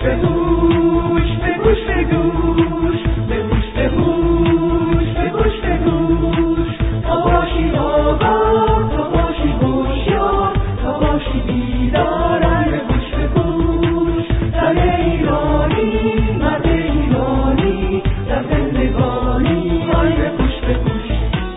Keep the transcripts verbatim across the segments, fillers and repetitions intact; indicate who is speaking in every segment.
Speaker 1: به گوش به گوش به گوش به گوش به گوش به گوش به گوش تا باشی آگاه تا باشی هوشیار تا باشی بیدار به گوش به گوش زن ایرانی مرد ایرانی در زندگانی آی به گوش به گوش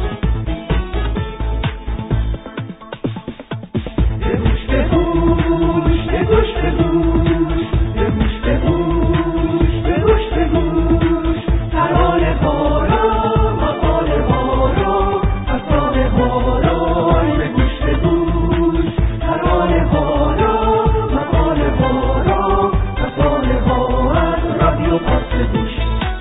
Speaker 1: به گوش به گوش به گوش به گوش به گوش به گوش به گوش به گوش ترانه هارا مقاله هارا افسانه هارا به گوش به گوش ترانه هارا مقاله هارا افسانه هارا از رادیو پاس به گوش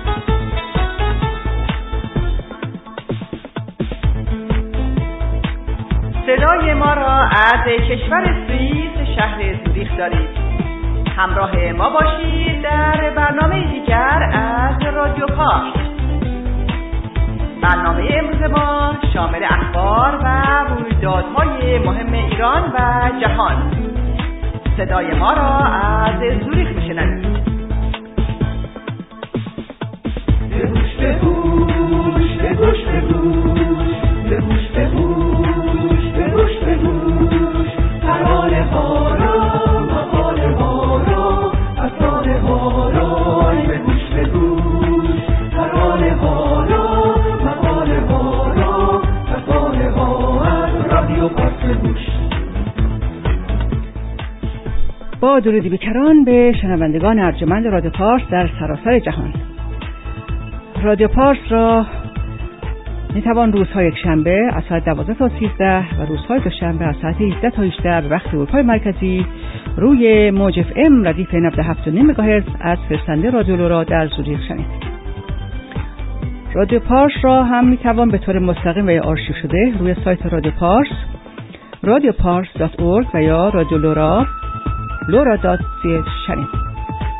Speaker 2: صدای ما را از کشور سوئیس شهر زوریخ دارید. همراه ما باشید در برنامه دیگر از رادیو پارس. برنامه امروز ما شامل اخبار و رویدادهای مهم ایران و جهان. صدای ما را از زوریخ میشنوید.
Speaker 1: به گوش به گوش به گوش به گوش به گوش به گوش به گوش به گوش ترانه هارا مقاله هارا افسانه هارا به گوش به گوش ترانه هارا مقاله هارا افسانه هارا از رادیو پاس به گوش.
Speaker 3: با درودی بیکران به شنوندگان ارجمند رادیو پارس در سراسر جهان. رادیو پارس را می توان روزهای یک شنبه از ساعت دوازده تا سیزده و روزهای دوشنبه از ساعت هجده تا هجده به وقت اروپای مرکزی روی موج اف ام ردیف نود و هفت و نیم مگاهرتز از فرستنده رادیو لورا در زوریخ شنید. رادیو پارس را هم می توان به طور مستقیم و یا آرشیو شده روی سایت رادیو پارس رادیو پارس دات اورگ و یا رادیو لورا لورا دات سی اچ شنید.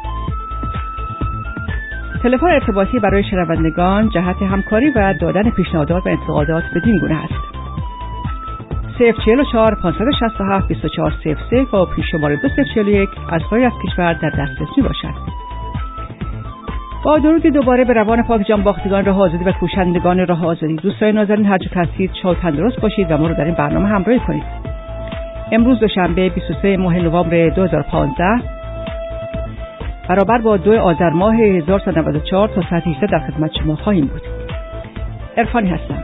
Speaker 3: تلفن ارتباطی برای شنوندگان جهت همکاری و دادن پیشنهادات و انتقادات بدین گونه است: صفر چهل و چهار پانصد و شصت و هفت بیست و چهار صفر صفر و پیش شماره دو صفر چهل و یک از خارج از کشور در دسترس می باشد. با درودی دوباره به روان پاک جان باختگان راه آزادی و کوشندگان راه آزادی. دوستان نازنین هر جا هستید شاد و تندرست باشید و ما رو در این برنامه همراهی کنید. امروز دوشنبه بیست و سه ماه نوامبر دو هزار و پانزده برابر با دو آذر ماه هزار و سیصد و نود و چهار تا ساعت هجده در خدمت شما خواهیم بود. عرفانی هستم.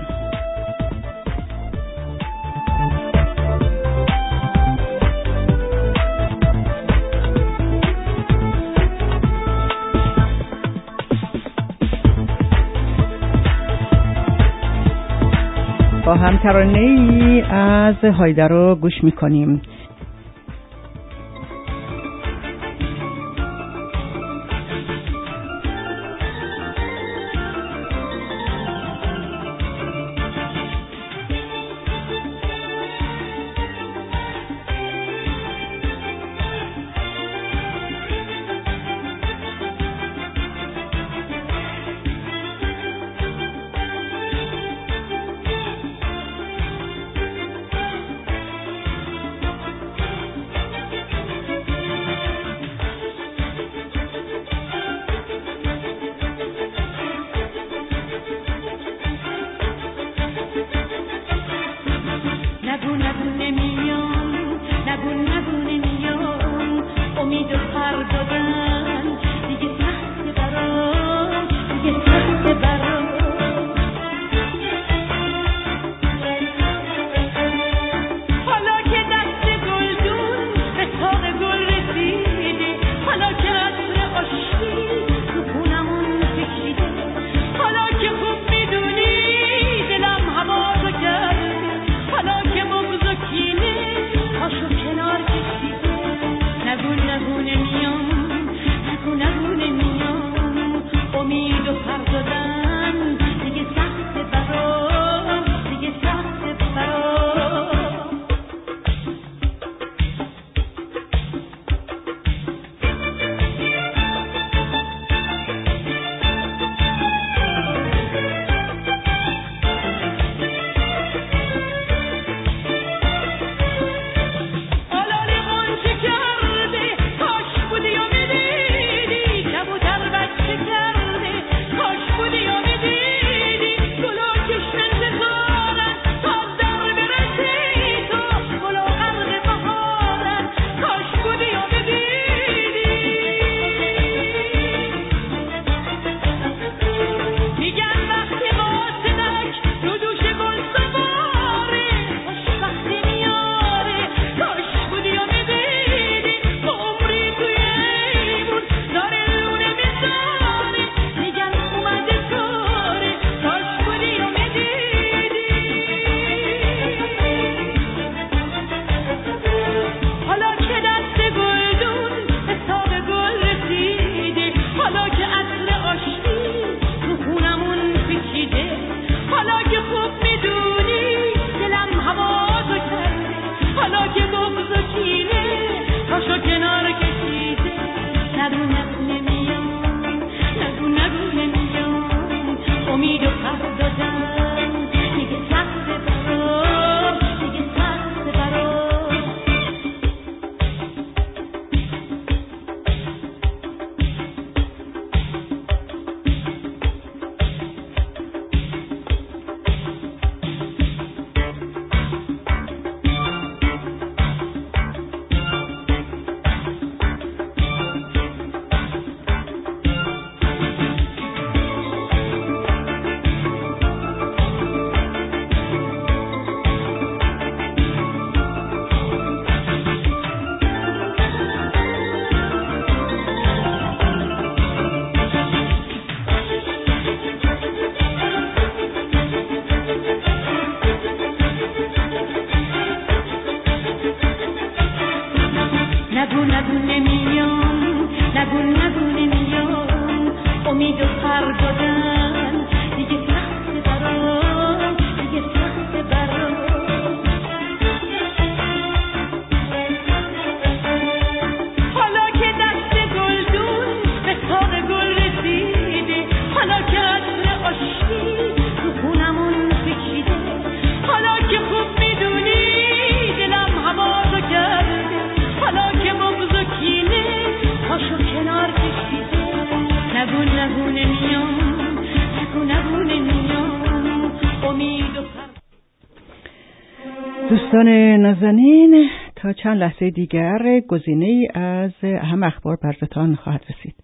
Speaker 3: با هم ترانه‌ای از هایده رو گوش می‌کنیم.
Speaker 4: بهار کشیده نگون نگونه میام نگون نگونه میام امید و
Speaker 3: دوستان نازنین، تا چند لحظه دیگر گزینه‌ای از اهم اخبار براتون خواهد رسید.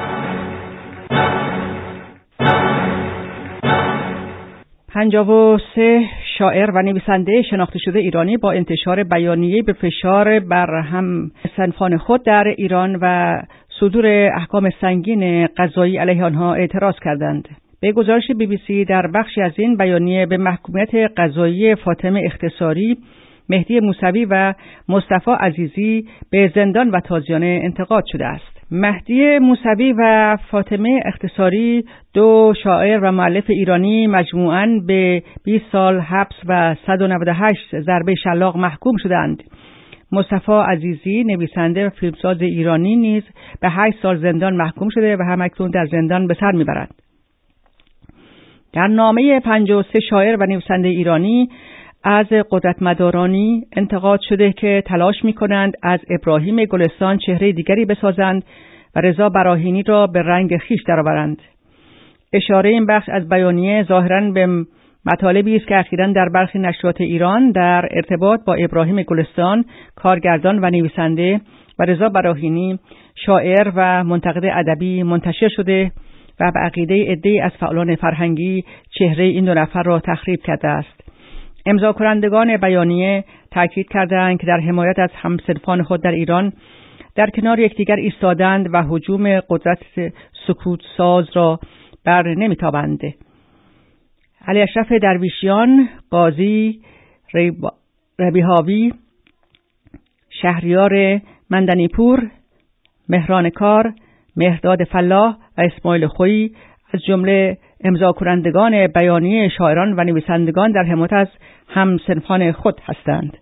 Speaker 3: پنجاه و سه شاعر و نویسنده شناخته شده ایرانی با انتشار بیانیه به فشار بر هم صنفان خود در ایران و صدور احکام سنگین قضایی علیه آنها اعتراض کردند. به گزارش بی بی سی در بخشی از این بیانیه به محکومیت قضایی فاطمه اختصاری، مهدی موسوی و مصطفی عزیزی به زندان و تازیانه انتقاد شده است. مهدی موسوی و فاطمه اختصاری، دو شاعر و مؤلف ایرانی، مجموعاً به بیست سال حبس و صد و نود و هشت ضربه شلاق محکوم شدند. مصطفی عزیزی، نویسنده و فیلمساز ایرانی، نیز به هشت سال زندان محکوم شده و همکنون در زندان به سر میبرد. در نامه پنجاه و سه شاعر و نویسنده ایرانی از قدرتمدارانی انتقاد شده که تلاش می‌کنند از ابراهیم گلستان چهره دیگری بسازند و رضا براهینی را به رنگ خیش درآورند. اشاره این بخش از بیانیه ظاهراً به مطالبی است که اخیراً در برخی نشریات ایران در ارتباط با ابراهیم گلستان، کارگردان و نویسنده، و رضا براهینی، شاعر و منتقد ادبی منتشر شده و به عقیده عده‌ای از فعالان فرهنگی چهره این دو نفر را تخریب کرده است. امضا کنندگان بیانیه تاکید کردند که در حمایت از همصنفان خود در ایران در کنار یکدیگر ایستادند و هجوم قدرت سکوت ساز را بر نمیتابند. علی اشرف درویشیان، قاضی ربیهاوی، شهریار مندنیپور، مهران کار، مهرداد فلاح و اسماعیل خویی از جمله امضا کنندگان بیانیه شاعران و نویسندگان در حمایت از همصنفان خود هستند.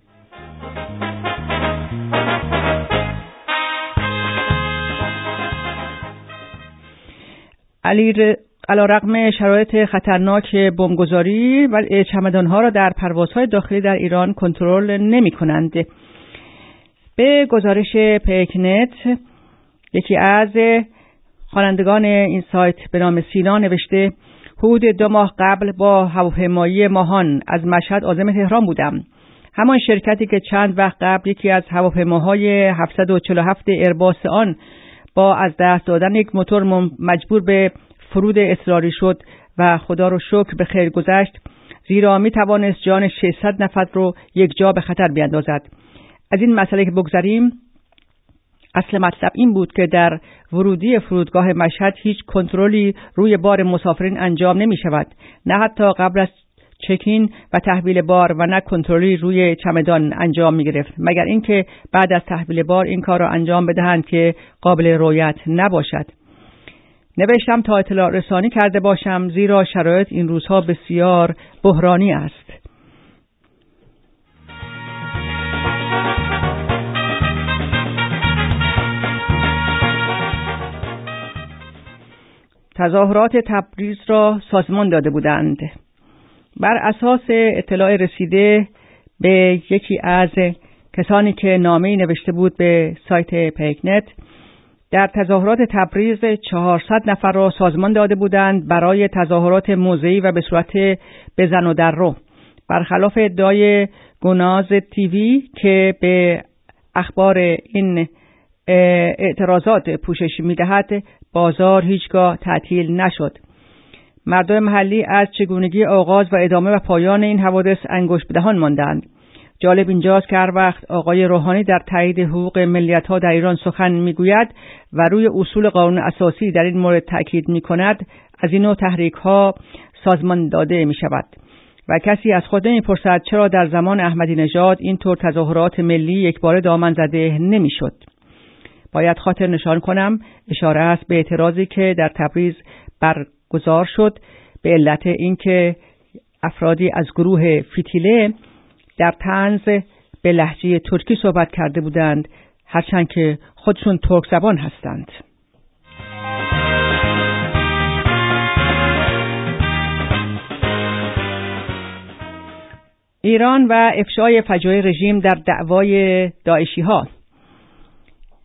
Speaker 3: علی علیرغم شرایط خطرناک بمبگذاری و چمدانها را در پروازهای داخلی در ایران کنترل نمی‌کنند. به گزارش پیکنت، یکی از خوانندگان این سایت به نام سینا نوشته: حدود دو ماه قبل با هواپیمایی ماهان از مشهد عازم تهران بودم. همان شرکتی که چند وقت قبل یکی از هواپیماهای هفتصد و چهل و هفت ایرباس آن با از دست دادن یک موتور مجبور به فرود اضطراری شد و خدا رو شکر به خیر گذشت، زیرا می توانست جان ششصد نفر رو یک جا به خطر بیاندازد. از این مسئله که بگذریم، اصل مطلب این بود که در ورودی فرودگاه مشهد هیچ کنترلی روی بار مسافرین انجام نمی شود، نه حتی قبل از چکین و تحویل بار، و نه کنترلی روی چمدان انجام می گرفت، مگر اینکه بعد از تحویل بار این کار را انجام بدهند که قابل رؤیت نباشد. نوشتم تا اطلاع رسانی کرده باشم، زیرا شرایط این روزها بسیار بحرانی است. تظاهرات تبریز را سازمان داده بودند. بر اساس اطلاع رسیده به یکی از کسانی که نامه‌ای نوشته بود به سایت پیکنت، در تظاهرات تبریز چهارصد نفر را سازمان داده بودند برای تظاهرات موضعی و به صورت بزن و در رو، برخلاف ادعای گناز تیوی که به اخبار این اعتراضات پوشش می‌دهد. بازار هیچگاه تعطیل نشد. مردم محلی از چگونگی آغاز و ادامه و پایان این حوادث انگشت به دهان ماندند. جالب اینجاست که هر وقت آقای روحانی در تایید حقوق ملیت‌ها در ایران سخن میگوید و روی اصول قانون اساسی در این مورد تاکید میکند، از این نوع تحریک‌ها سازمان داده میشود و کسی از خود نمیپرسد چرا در زمان احمدی نژاد اینطور تظاهرات ملی یکباره دامن زده نمیشد. باید خاطر نشان کنم اشاره است به اعتراضی که در تبریز برگزار شد به علت اینکه افرادی از گروه فتیله در طنز به لهجه ترکی صحبت کرده بودند، هرچند که خودشون ترک زبان هستند. ایران و افشای فجایع رژیم در دعوای داعشی ها.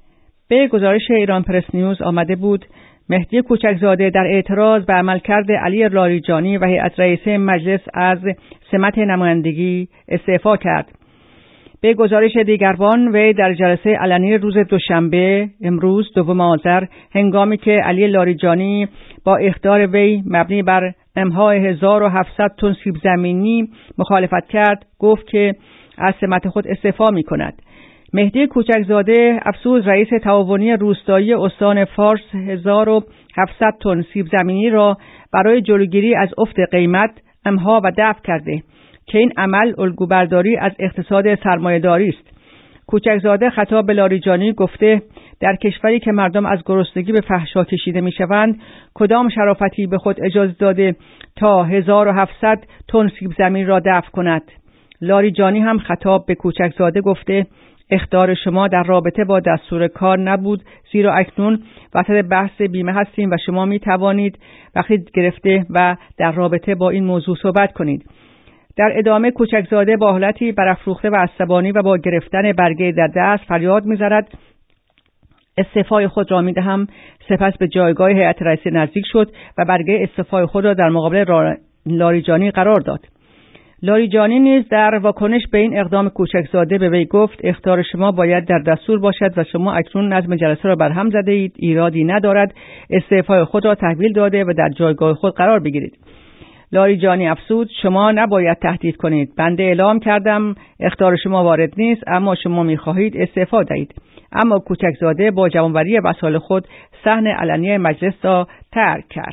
Speaker 3: به گزارش ایران پرس نیوز آمده بود مهدی کوچکزاده در اعتراض به عملکرد علی لاریجانی و هیئت رئیسه مجلس از سمت نمایندگی استعفا کرد. به گزارش دیگران وی در جلسه علنی روز دوشنبه امروز دوم آذر هنگامی که علی لاریجانی با اخطار وی مبنی بر امهای هزار و هفتصد تن سیب زمینی مخالفت کرد گفت که از سمت خود استعفا می کند. مهدی کوچکزاده افسوس رئیس تعاونی روستایی استان فارس هزار و هفتصد تن سیب زمینی را برای جلوگیری از افت قیمت امها و دفع کرده که این عمل الگوبرداری از اقتصاد سرمایه‌داری است. کوچکزاده خطاب به لاریجانی گفته در کشوری که مردم از گرسنگی به فحشا کشیده میشوند کدام شرافتی به خود اجازه داده تا هزار و هفتصد تن سیب زمین را دفع کند؟ لاریجانی هم خطاب به کوچکزاده گفته اخطار شما در رابطه با دستور کار نبود، زیرا اکنون وسط بحث بیمه هستیم و شما می توانید وقتی گرفته و در رابطه با این موضوع صحبت کنید. در ادامه کوچکزاده با حالتی برافروخته و عصبانی و با گرفتن برگه در دست فریاد می‌زند استعفای خود را می‌دهم. سپس به جایگاه هیئت رئیسه نزدیک شد و برگه استعفای خود را در مقابل لاریجانی قرار داد. لاریجانی نیز در واکنش به این اقدام کوچکزاده به وی گفت اخطار شما باید در دستور باشد و شما اکنون نظم جلسه را برهم زده اید، ایرادی ندارد، استعفای خود را تحویل داده و در جایگاه خود قرار بگیرید. لاریجانی افزود شما نباید تهدید کنید. بنده اعلام کردم اخطار شما وارد نیست، اما شما می‌خواهید استعفا دهید. اما کوچکزاده با جوانوری وسایل خود صحن علنی مجلس را ترک کرد.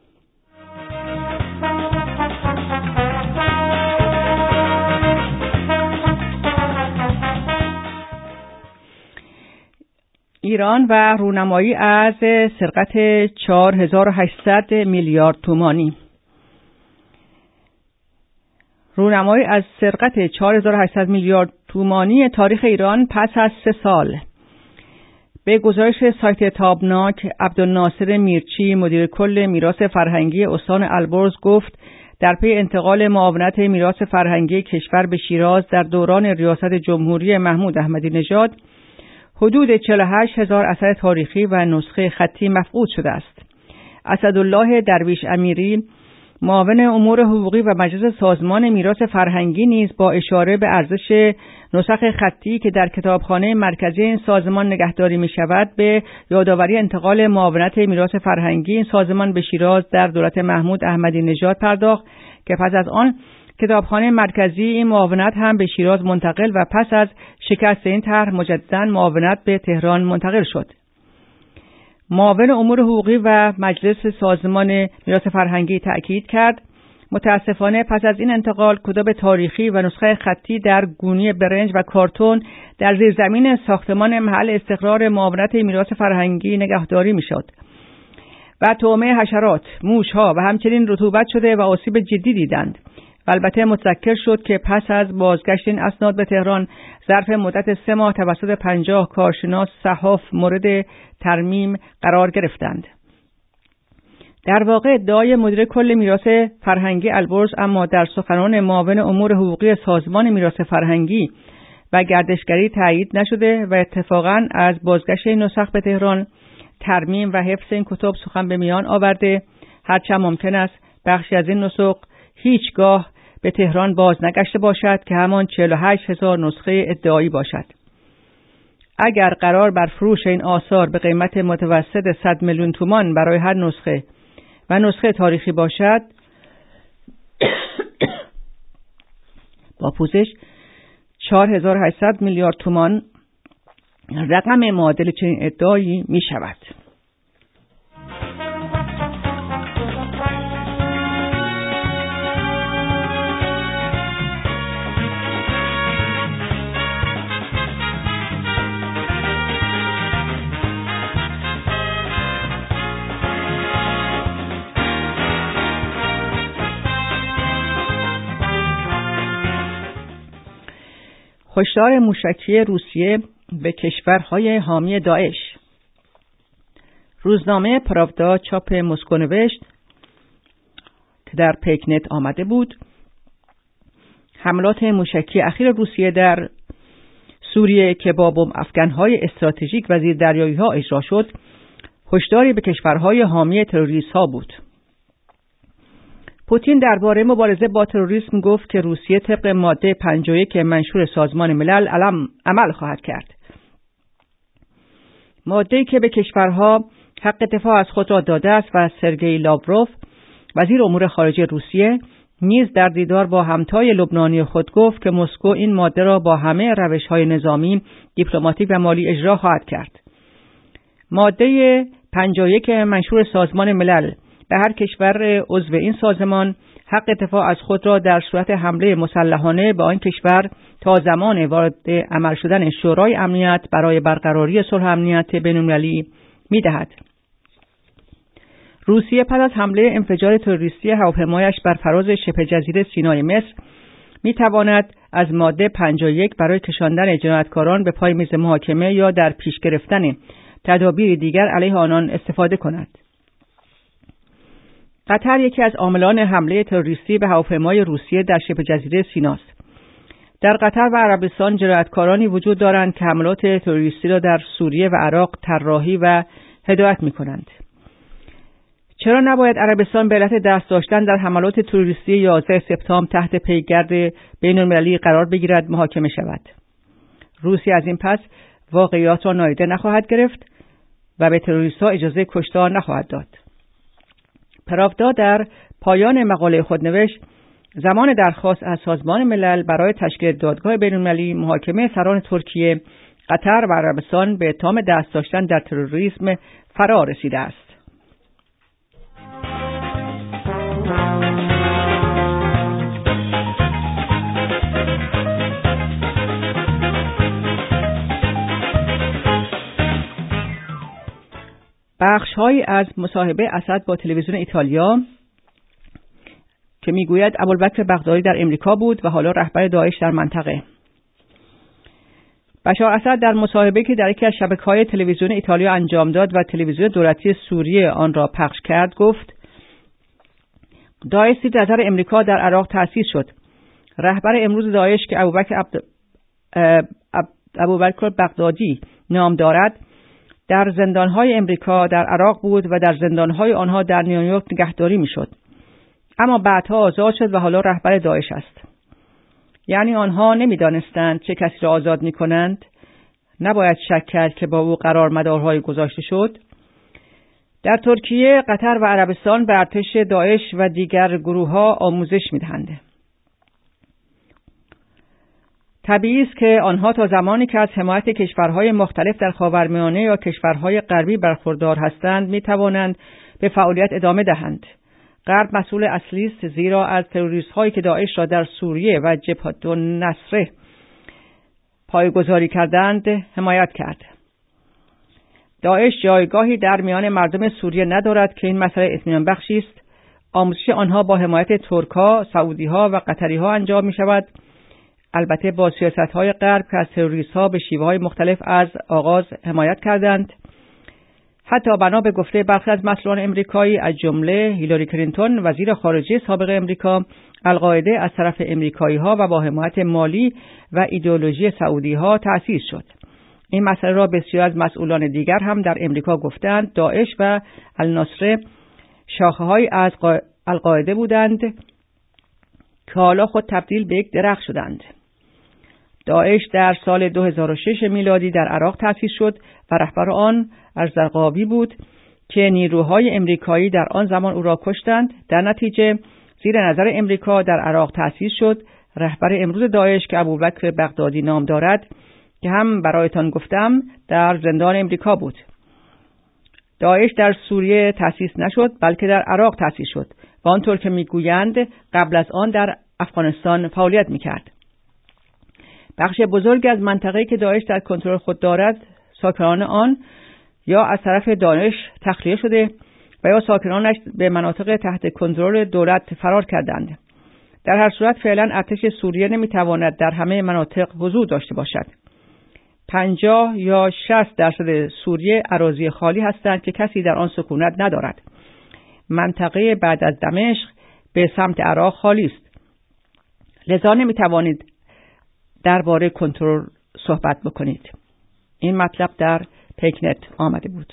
Speaker 3: ایران و رونمایی از سرقت چهار هزار و هشتصد میلیارد تومانی. رونمایی از سرقت چهار هزار و هشتصد میلیارد تومانی تاریخ ایران پس از سه سال. به گزارش سایت تابناک عبدالناصر میرچی مدیر کل میراث فرهنگی استان البرز گفت در پی انتقال معاونت میراث فرهنگی کشور به شیراز در دوران ریاست جمهوری محمود احمدی نژاد حدود چهل و هشت هزار اثر تاریخی و نسخه خطی مفقود شده است. اسدالله درویش امیری معاون امور حقوقی و مجلس سازمان میراث فرهنگی نیز با اشاره به ارزش نسخ خطی که در کتابخانه مرکزی این سازمان نگهداری می شود به یادآوری انتقال معاونت میراث فرهنگی این سازمان به شیراز در دولت محمود احمدی نژاد پرداخت که پس از آن کتابخانه مرکزی این معاونت هم به شیراز منتقل و پس از شکست این طرح مجدداً معاونت به تهران منتقل شد. معاون امور حقوقی و مجلس سازمان میراث فرهنگی تأکید کرد متاسفانه پس از این انتقال کتاب تاریخی و نسخه خطی در گونی برنج و کارتون در زیرزمین ساختمان محل استقرار معاونت میراث فرهنگی نگهداری میشد و طعمه حشرات، موشها و همچنین رطوبت شده و آسیب جدی دیدند. و البته متذکر شد که پس از بازگشت این اسناد به تهران ظرف مدت سه ماه توسط پنجاه کارشناس صحاف مورد ترمیم قرار گرفتند. در واقع ادعای مدیر کل میراث فرهنگی البرز اما در سخنان معاون امور حقوقی سازمان میراث فرهنگی و گردشگری تایید نشده و اتفاقاً از بازگشت این نسخ به تهران ترمیم و حفظ این کتاب سخن به میان آورده، هرچند ممکن است بخشی از این نسخ هیچگاه به تهران باز نگشته باشد که همان چهل و هشت هزار نسخه ادعایی باشد. اگر قرار بر فروش این آثار به قیمت متوسط صد میلیون تومان برای هر نسخه و نسخه تاریخی باشد، با پوزش چهار هزار و هشتصد میلیارد تومان رقم معادل چنین ادعایی می شود. هشدار موشکی روسیه به کشورهای حامی داعش. روزنامه پراودا چاپ مسکو نوشت که در پیکنت آمده بود حملات موشکی اخیر روسیه در سوریه که با بمب افکن‌های استراتژیک و زیردریایی‌ها اجرا شد، هشداری به کشورهای حامی تروریست‌ها بود. پوتین درباره مبارزه با تروریسم گفت که روسیه طبق ماده پنجاه و یک منشور سازمان ملل عمل خواهد کرد. ماده‌ای که به کشورها حق دفاع از خود را داده است و سرگئی لاوروف وزیر امور خارجه روسیه نیز در دیدار با همتای لبنانی خود گفت که مسکو این ماده را با همه روش‌های نظامی، دیپلماتیک و مالی اجرا خواهد کرد. ماده پنجاه و یک منشور سازمان ملل به هر کشور عضو این سازمان حق دفاع از خود را در صورت حمله مسلحانه به آن کشور تا زمان وارد عمل شدن شورای امنیت برای برقراری صلح امنیت بین‌المللی می‌دهد. روسیه پس از حمله انفجار تروریستی هواپیمایش بر فراز شبه جزیره سینای مصر می‌تواند از ماده پنجاه و یک برای کشاندن جنایتکاران به پای میز محاکمه یا در پیش گرفتن تدابیر دیگر علیه آنان استفاده کند. قطر یکی از عاملان حمله تروریستی به هواپیمای روسیه در شبه جزیره سیناست. در قطر و عربستان جنایتکارانی وجود دارند که حملات تروریستی را در سوریه و عراق طراحی و هدایت می‌کنند. چرا نباید عربستان به علت دست داشتن در حملات تروریستی یازده سپتامبر تحت پیگرد بین‌المللی قرار بگیرد محاکمه شود؟ روسیه از این پس واقعیات را نادیده نخواهد گرفت و به تروریست‌ها اجازه کشتار نخواهد داد. پراودا در پایان مقاله خود نوشت زمان درخواست از سازمان ملل برای تشکیل دادگاه بین‌المللی محاکمه سران ترکیه، قطر و عربستان به اتهام دست داشتن در تروریسم فرا رسیده است. بخش‌هایی از مصاحبه اسد با تلویزیون ایتالیا که میگوید ابوالبکر بغدادی در امریکا بود و حالا رهبر داعش در منطقه. بشار اسد در مصاحبه‌ای که در یکی از شبکه‌های تلویزیون ایتالیا انجام داد و تلویزیون دولتی سوریه آن را پخش کرد گفت داعش زیر نظر امریکا در عراق تأسیس شد. رهبر امروز داعش که ابوبکر عبد... ابوبکر بغدادی نام دارد در زندان‌های امریکا در عراق بود و در زندان‌های آنها در نیویورک نگهداری می‌شد. اما بعدها آزاد شد و حالا رهبر داعش است. یعنی آنها نمی‌دانستند چه کسی را آزاد می‌کنند؟ نباید شک کرد که با او قرارمدارهای گذاشته شد. در ترکیه، قطر و عربستان به ارتش داعش و دیگر گروه‌ها آموزش می‌دهند. طبیعی است که آنها تا زمانی که از حمایت کشورهای مختلف در خاورمیانه یا کشورهای غربی برخوردار هستند می‌توانند به فعالیت ادامه دهند. غرب مسئول اصلی است زیرا از تروریست‌هایی که داعش را در سوریه و جبهه النصره پایه‌گذاری کردند حمایت کرد. داعش جایگاهی در میان مردم سوریه ندارد که این مسئله اطمینان بخشی است. آموزش آنها با حمایت ترک‌ها، سعودی‌ها و قطری‌ها انجام می‌شود. البته با سیاست‌های غرب که از تروریست‌ها به شیوه‌های مختلف از آغاز حمایت کردند. حتی بنا به گفته برخی از مسئولان امریکایی از جمله هیلاری کلینتون وزیر خارجه سابق امریکا، القاعده از طرف امریکایی‌ها و با حمایت مالی و ایدئولوژی سعودی‌ها تأسیس شد. این مسئله را بسیار از مسئولان دیگر هم در امریکا گفتند. داعش و النصره شاخه‌های از القاعده بودند که حالا خود تبدیل به یک درخت شدند. داعش در سال دو هزار و شش میلادی در عراق تأسیس شد و رهبر آن الزرقاوی بود که نیروهای امریکایی در آن زمان او را کشتند. در نتیجه زیر نظر امریکا در عراق تأسیس شد. رهبر امروز داعش که ابوبکر بغدادی نام دارد که هم برایتان گفتم در زندان امریکا بود. داعش در سوریه تأسیس نشد بلکه در عراق تأسیس شد و آنطور که میگویند قبل از آن در افغانستان فعالیت میکرد. بخش بزرگی از منطقه‌ای که داعش در کنترل خود دارد ساکنان آن یا از طرف داعش تخلیه شده و یا ساکنانش به مناطق تحت کنترل دولت فرار کردند. در هر صورت فعلا ارتش سوریه نمیتواند در همه مناطق حضور داشته باشد. پنجاه یا شصت درصد سوریه اراضی خالی هستند که کسی در آن سکونت ندارد. منطقه بعد از دمشق به سمت عراق خالی است. لذا نمیتوانید درباره کنترل صحبت بکنید. این مطلب در پیکنت آمده بود.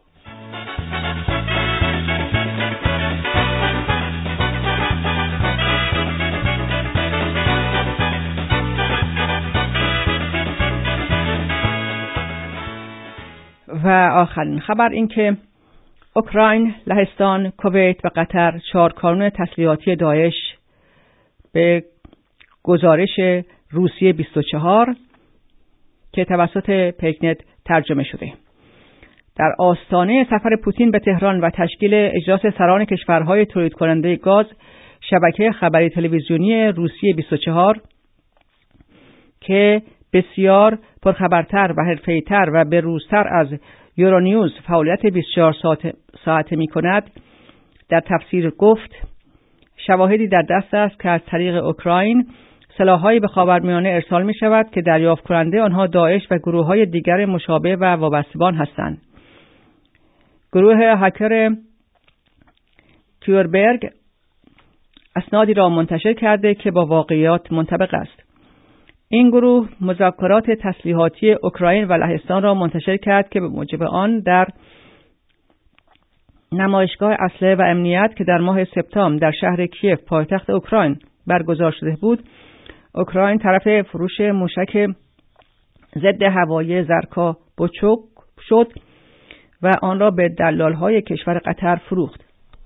Speaker 3: و آخرین خبر این که اوکراین، لهستان، کویت و قطر چهار کانون تسلیحاتی داعش به گزارش روسیه بیست و چهار که توسط پیکنت ترجمه شده در آستانه سفر پوتین به تهران و تشکیل اجلاس سران کشورهای تولید کننده گاز، شبکه خبری تلویزیونی روسیه بیست و چهار که بسیار پرخبرتر و حرفه‌ای‌تر و بروزتر از یورونیوز فعالیت بیست و چهار ساعته, ساعته می کند، در تفسیر گفت شواهدی در دست است که از طریق اوکراین سلاح‌هایی به خاورمیانه ارسال می شود که دریافت کننده آنها داعش و گروه‌های دیگر مشابه و وابستگان هستند. گروه هکر کیوربرگ اسنادی را منتشر کرده که با واقعیات منطبق است. این گروه مذاکرات تسلیحاتی اوکراین و لهستان را منتشر کرد که به موجب آن در نمایشگاه اسلحه و امنیت که در ماه سپتامبر در شهر کیف پایتخت اوکراین برگزار شده بود، اوکراین طرف فروش موشک ضد هوایی زرکا بوچوک شد و آن را به دلال‌های کشور قطر فروخت.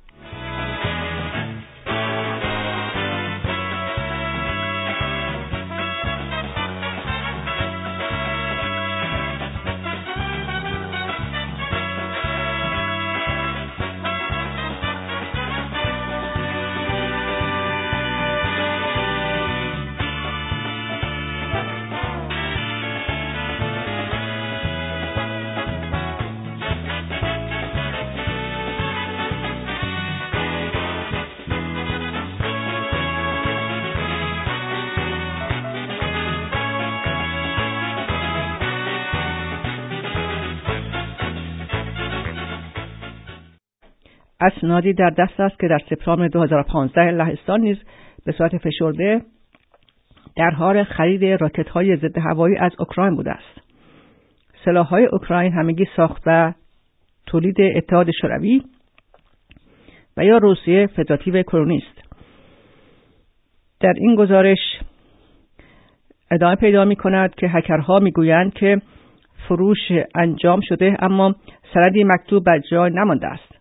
Speaker 3: اسنادی در دست است که در سپتامبر دو هزار و پانزده لهستان نیز به صورت فشرده در حال خرید راکت‌های ضد هوایی از اوکراین بوده است. سلاح‌های اوکراین همگی ساخت و تولید اتحاد شوروی و یا روسیه فدراتیو کرونی است. در این گزارش ادامه پیدا می‌کند که هکرها می‌گویند که فروش انجام شده اما سندی مکتوب بر جای نمانده است.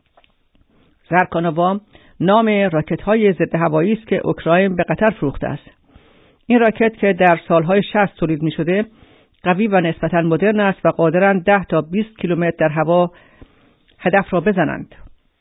Speaker 3: زرکانوا نام راکت‌های ضد هوایی است که اوکراین به قطر فروخته است. این راکت که در سالهای شصت تولید می‌شده، قوی و نسبتاً مدرن است و قادرند ده تا بیست کیلومتر در هوا هدف را بزنند.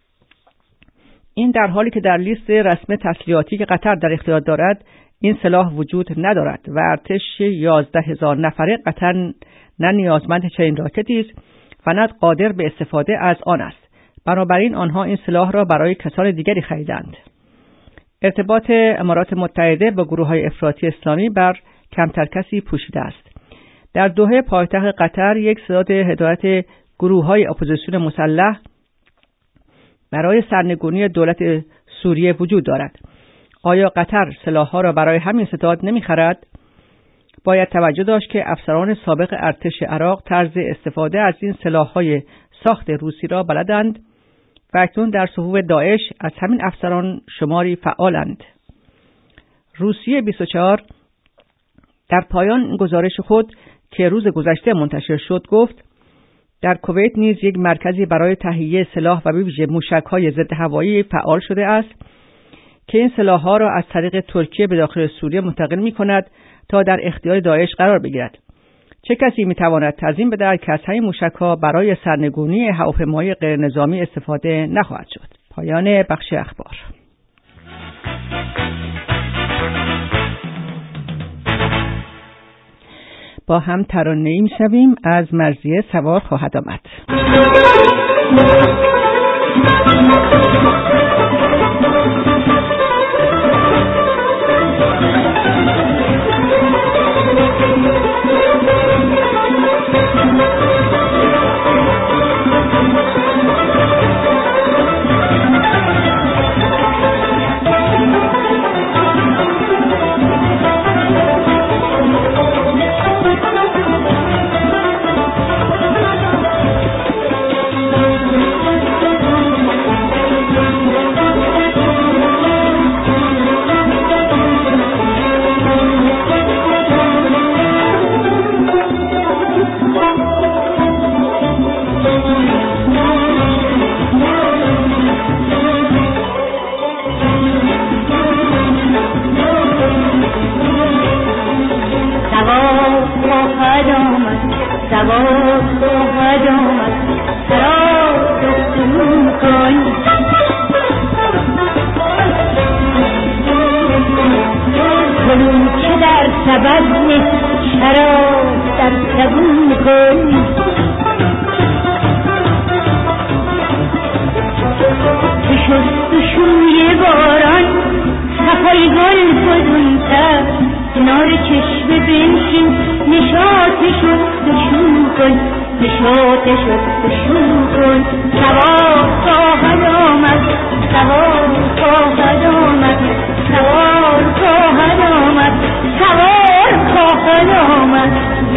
Speaker 3: این در حالی که در لیست رسمی تسلیحاتی که قطر در اختیار دارد این سلاح وجود ندارد و ارتش یازده هزار نفره قطر نه نیازمند چنین راکتی است و نه قادر به استفاده از آن است. بنابراین آنها این سلاح را برای کسان دیگری خریدند. ارتباط امارات متحده با گروه‌های افراطی اسلامی بر کمتر کسی پوشیده است. در دوحه پایتخت قطر یک ستاد هدایت گروه‌های اپوزیسیون مسلح برای سرنگونی دولت سوریه وجود دارد. آیا قطر سلاح‌ها را برای همین ستاد نمی‌خرد؟ باید توجه داشت که افسران سابق ارتش عراق طرز استفاده از این سلاح‌های ساخت روسی را بلدند و اکنون در صفوف داعش از همین افسران شماری فعالند. روسیه بیست و چهار در پایان گزارش خود که روز گذشته منتشر شد گفت در کویت نیز یک مرکزی برای تهیه سلاح و به ویژه موشک‌های ضد هوایی فعال شده است که این سلاح‌ها را از طریق ترکیه به داخل سوریه منتقل می‌کند تا در اختیار داعش قرار بگیرد. چه کسی می‌تواند تضمین بدهد که از همین موشک‌ها برای سرنگونی هواپیمای غیرنظامی استفاده نخواهد شد؟ پایان بخش اخبار. با هم ترانه‌ای می‌شویم از مرضیه سوار خواهد آمد.
Speaker 4: کنار چشمه بنشین نشاط شد و شروع کن نشاط شد و شروع کن سوار خواهد آمد سوار خواهد آمد سوار خواهد آمد سوار خواهد آمد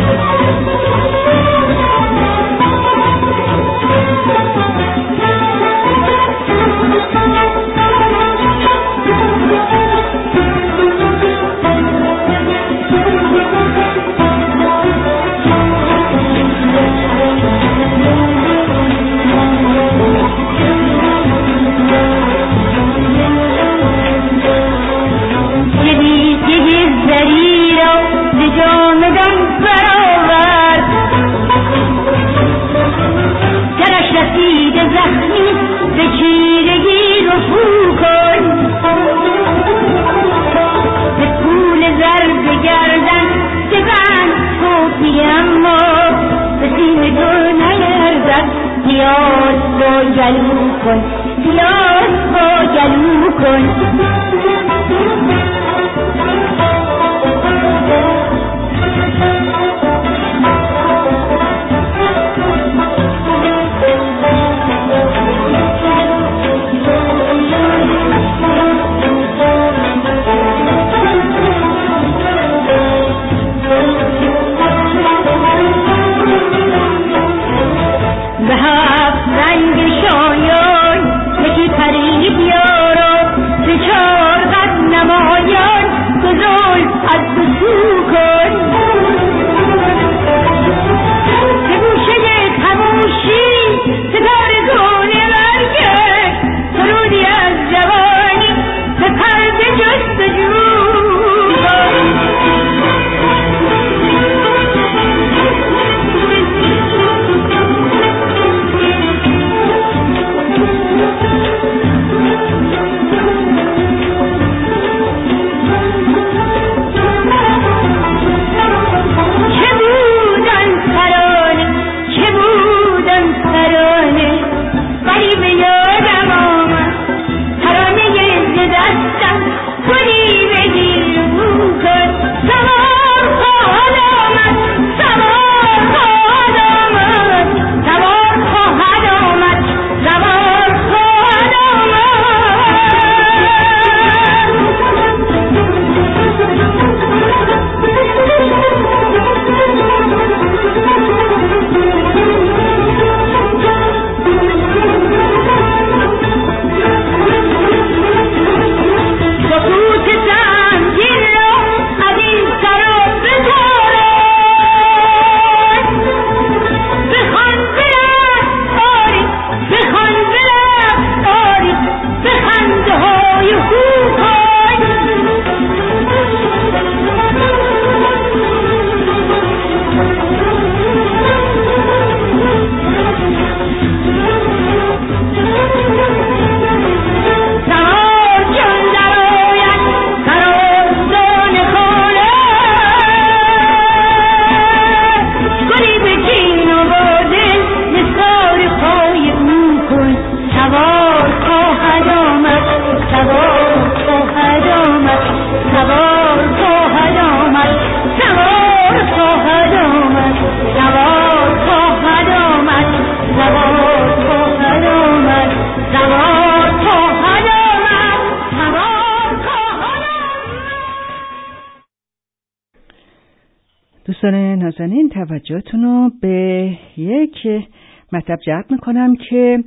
Speaker 3: دوستان نازنین توجهتون رو به یک مطلب جلب میکنم که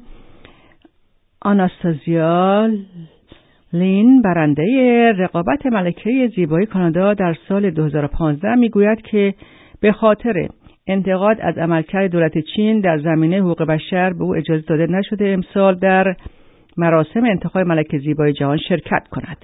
Speaker 3: آناستازیا لین برنده رقابت ملکه زیبایی کانادا در سال دو هزار و پانزده میگوید که به خاطر انتقاد از عملکرد دولت چین در زمینه حقوق بشر به او اجازه داده نشده امسال در مراسم انتخاب ملکه زیبایی جهان شرکت کند.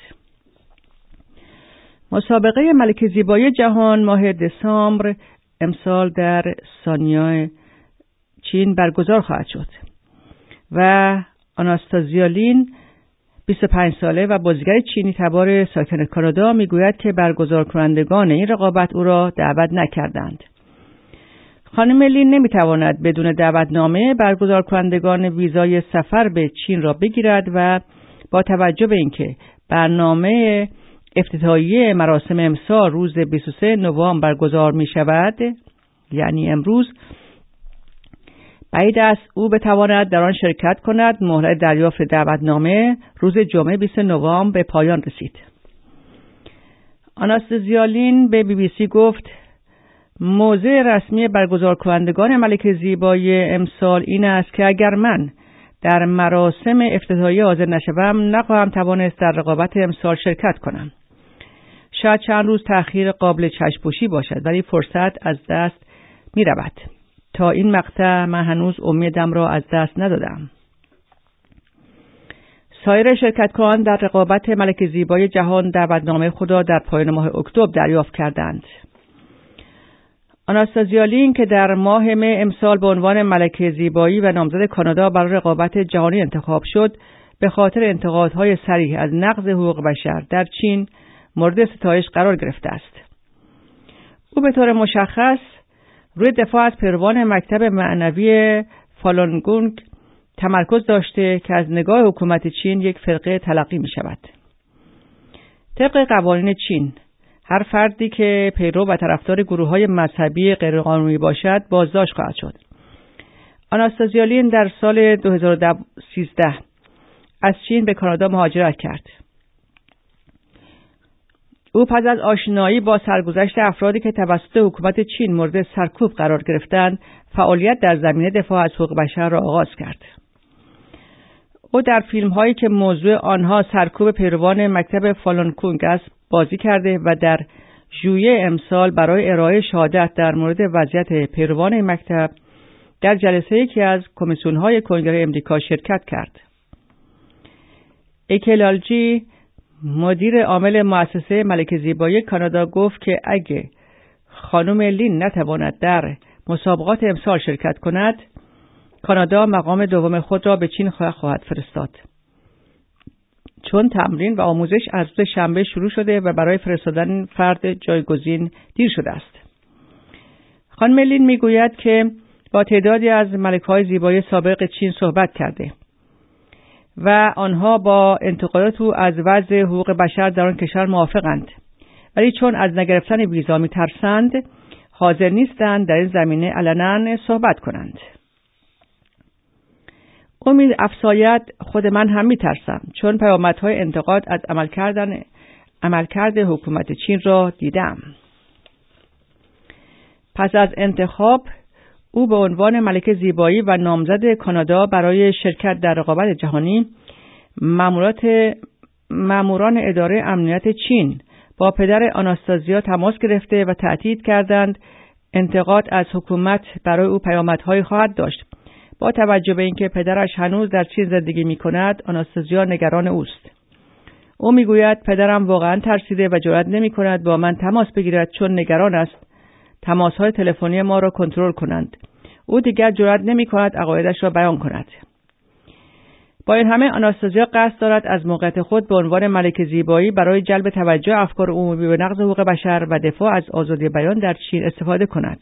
Speaker 3: مسابقه ملکه زیبایی جهان ماه دسامبر امسال در سانیای چین برگزار خواهد شد و آناستازیا لین بیست و پنج ساله و بازیگر چینی تبار ساکن کانادا میگوید که برگزار کنندگان این رقابت او را دعوت نکردند. خانم لین نمیتواند بدون دعوتنامه برگزار کنندگان ویزای سفر به چین را بگیرد و با توجه به اینکه برنامه افتتاحیه مراسم امسال روز بیست و سوم نوامبر برگزار می شود، یعنی امروز، بعید است او بتواند در آن شرکت کند. مهلت دریافت دعوتنامه روز جمعه بیست نوامبر به پایان رسید. آناستازیا لین به بی بی سی گفت موضع رسمی برگزار کنندگان ملکه زیبایی امسال این است که اگر من در مراسم افتتاحیه حاضر نشوم نخواهم توانست در رقابت امسال شرکت کنم. شاید چند روز تأخیر قابل چشم‌پوشی باشد، ولی فرصت از دست می رود. تا این مقطع من هنوز امیدم را از دست ندادم. سایر شرکت کنندگان در رقابت ملکه زیبایی جهان دعوتنامه خود را در پایان ماه اکتبر دریافت کردند. آناستازیا لین که در ماه مه امسال به عنوان ملکه زیبایی و نامزد کانادا برای رقابت جهانی انتخاب شد، به خاطر انتقادهای صریح از نقض حقوق بشر در چین مورد ستایش قرار گرفته است. او به طور مشخص روی دفاع از پیروان مکتب معنوی فالونگونگ تمرکز داشته که از نگاه حکومت چین یک فرقه تلقی می شود. طبق قوانین چین، هر فردی که پیرو و طرفدار گروه‌های مذهبی غیرقانونی باشد بازداشت خواهد شد. آناستازیا لین در سال دو هزار و سیزده از چین به کانادا مهاجرت کرد. او پس از آشنایی با سرگذشت افرادی که توسط حکومت چین مورد سرکوب قرار گرفتند، فعالیت در زمینه دفاع از حقوق بشر را آغاز کرد. او در فیلم‌هایی که موضوع آنها سرکوب پیروان مکتب فالونگونگ است بازی کرده و در ژوئیه امسال برای ارائه شهادت در مورد وضعیت پیروان مکتب در جلسه یکی از کمیسیون‌های کنگره امریکا شرکت کرد. ایکلالجی، مدیر عامل مؤسسه ملکه زیبایی کانادا، گفت که اگه خانم لین نتواند در مسابقات امسال شرکت کند، کانادا مقام دوم خود را به چین خواهد فرستاد. چون تمرین و آموزش از روز شنبه شروع شده و برای فرستادن فرد جایگزین دیر شده است. خانم لین میگوید که با تعدادی از ملکه‌های زیبایی سابق چین صحبت کرده و آنها با انتقادات او از وضع حقوق بشر در آن کشور موافقند، ولی چون از نگرفتن ویزا می‌ترسند حاضر نیستند در این زمینه علنا صحبت کنند. امید افزاید خود من هم می‌ترسم، چون پیامدهای انتقاد از عملکردن عملکرد حکومت چین را دیدم. پس از انتخاب او به عنوان ملکه زیبایی و نامزد کانادا برای شرکت در رقابت جهانی، مامورات ماموران اداره امنیت چین با پدر آناستازیا تماس گرفته و تأکید کردند انتقاد از حکومت برای او پیامدهایی خواهد داشت. با توجه به اینکه پدرش هنوز در چین زندگی می‌کند، آناستازیا نگران اوست. او میگوید پدرم واقعا ترسیده و جرئت نمی‌کند با من تماس بگیرد چون نگران است تماس‌های تلفنی ما را کنترل کنند. او دیگر جرئت نمی‌کند عقایدش را بیان کند. با این همه آناستازیا قصد دارد از موقعیت خود به عنوان ملکه زیبایی برای جلب توجه افکار عمومی به نقض حقوق بشر و دفاع از آزادی بیان در چین استفاده کند.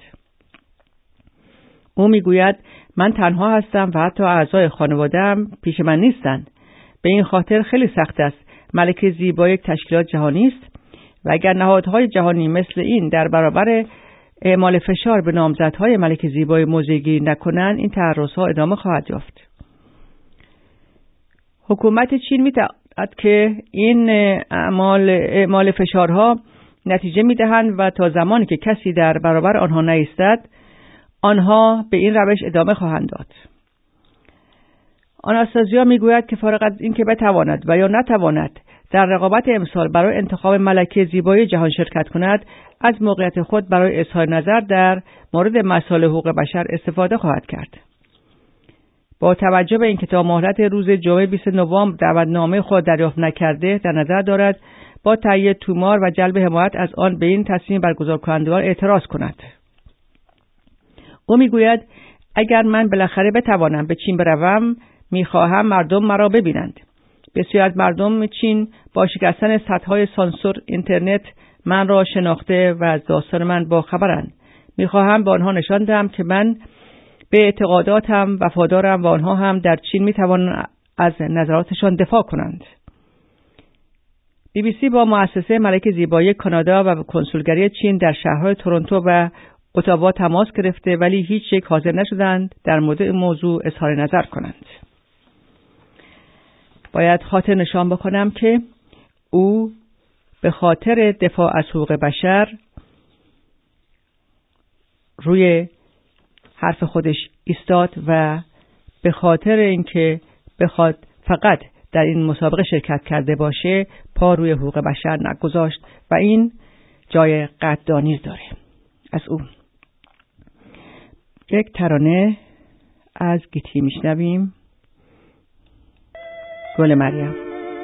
Speaker 3: او میگوید من تنها هستم و حتی اعضای خانواده‌ام پیش من نیستند. به این خاطر خیلی سخت است. ملکه زیبایی یک تشکیلات جهانی است و اگر نهادهای جهانی مثل این در برابر اعمال فشار به نامزدهای ملکه زیبایی موضع‌گیری نکنند، این تعرض‌ها ادامه خواهد یافت. حکومت چین می‌تواند که این اعمال اعمال فشارها نتیجه می‌دهند و تا زمانی که کسی در برابر آنها نایستد، آنها به این روش ادامه خواهند داد. آناستازیا میگوید که فارغ از اینکه بتواند و یا نتواند در رقابت امسال برای انتخاب ملکه زیبایی جهان شرکت کند، از موقعیت خود برای اظهار نظر در مورد مسائل حقوق بشر استفاده خواهد کرد. با توجه به اینکه تا مهلت روز جمعه بیست نوامبر دعوتنامه خود دریافت نکرده، در نظر دارد با تهیه تومار و جلب حمایت از آن به این تصمیم برگزار کنندگان اعتراض کند. او میگوید اگر من بالاخره بتوانم به چین بروم، میخواهم مردم مرا ببینند. بسیار از مردم چین با شکستن سدهای سانسور اینترنت من را شناخته و از داستان من با خبرند. میخواهم به آنها نشان دهم که من به اعتقاداتم وفادارم و آنها هم در چین میتوانند از نظراتشان دفاع کنند. بی بی سی با مؤسسه ملکه زیبایی کانادا و کنسولگری چین در شهرهای تورنتو و اتاوا تماس گرفته، ولی هیچ یک حاضر نشدند در مورد این موضوع اظهار نظر کنند. باید خاطر نشان بکنم که او به خاطر دفاع از حقوق بشر روی حرف خودش ایستاد و به خاطر اینکه بخواد فقط در این مسابقه شرکت کرده باشه پا روی حقوق بشر نگذاشت و این جای قدردانی داره از او. یک ترانه از گیتی میشنویم، گل مریم.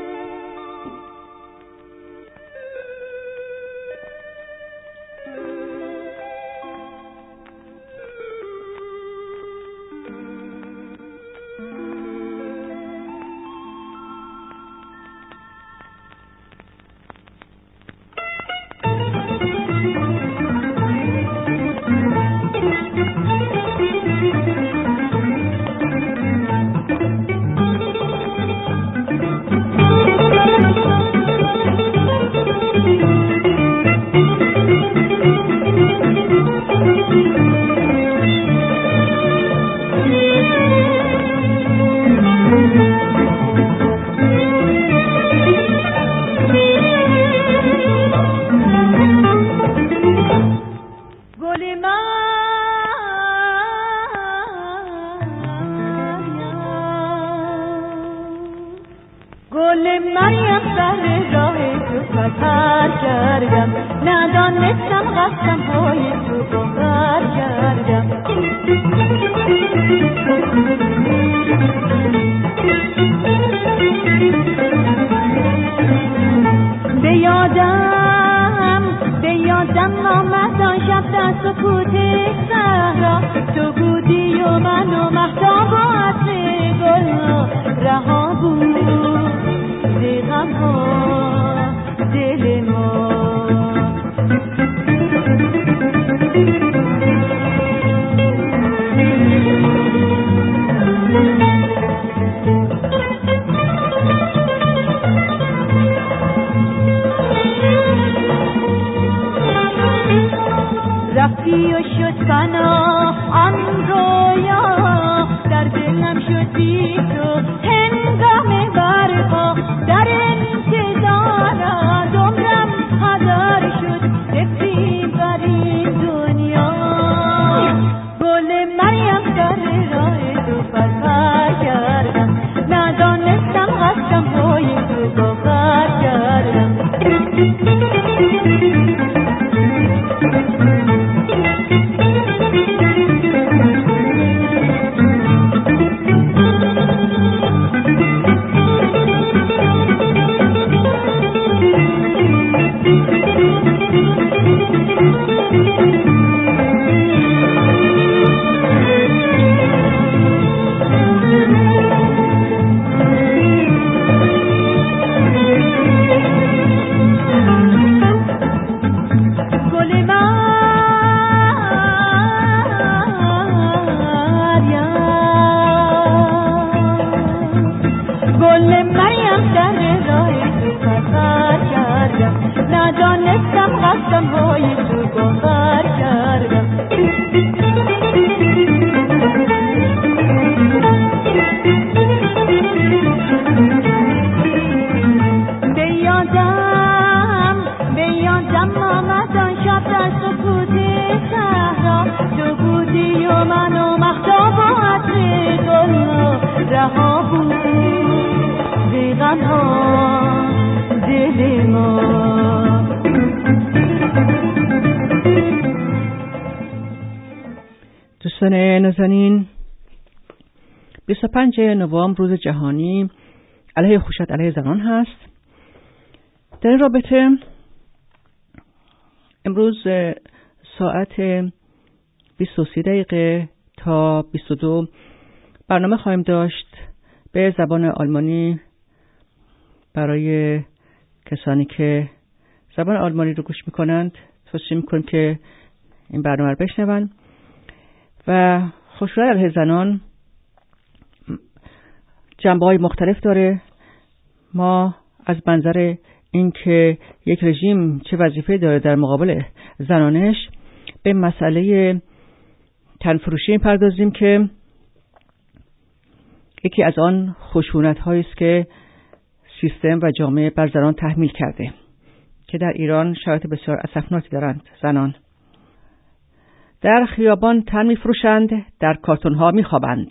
Speaker 3: دوستان نازنین، بیست و پنجم نوامبر روز جهانی علیه خشونت علیه زنان هست. در این رابطه امروز ساعت بیست و سه دقیقه تا بیست و دو برنامه خواهیم داشت به زبان آلمانی برای کسانی که زبان آلمانی رو گوش میکنند. توصیه میکنم که این برنامه رو بشنون. و خشونت علیه زنان جنبه‌های مختلف داره. ما از منظر اینکه یک رژیم چه وظیفه داره در مقابل زنانش، به مسئله تنفروشی می‌پردازیم که یکی از آن خشونت‌هایی است که سیستم و جامعه بر زنان تحمیل کرده که در ایران شرایط بسیار اسفناکی دارند. زنان در خیابان تن می‌فروشند، در کارتون‌ها می‌خوابند.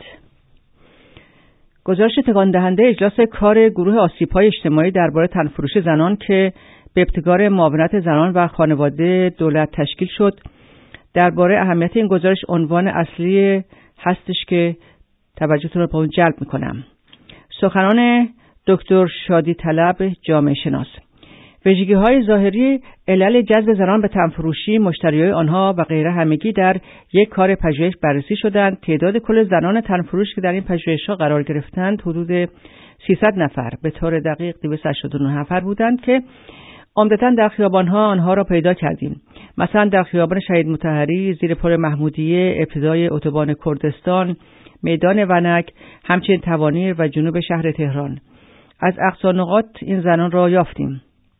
Speaker 3: گزارش تکان دهنده اجلاس کار گروه آسیب‌های اجتماعی درباره تنفروشی زنان که به ابتکار معاونت زنان و خانواده دولت تشکیل شد، درباره اهمیت این گزارش عنوان اصلی هستش که توجهتون رو به اون جلب می‌کنم. سخنان دکتر شادی طلب، جامعه شناس: ویژگی‌های ظاهری علل جذب زنان به تنفروشی، مشتریای آنها و غیره همگی در یک کار پژوهش بررسی شدند. تعداد کل زنان تنفروش که در این پژوهش‌ها قرار گرفتند حدود سیصد نفر، به طور دقیق دویست و هشتاد و نه نفر بودند که عمدتاً در خیابان‌ها آنها را پیدا کردیم. مثلا در خیابان شهید مطهری، زیر پل محمودیه، ابتدای اتوبان کردستان، میدان ونک، همچنین توانیر و جنوب شهر تهران. از اقصا نقاط این زنان را یافتیم.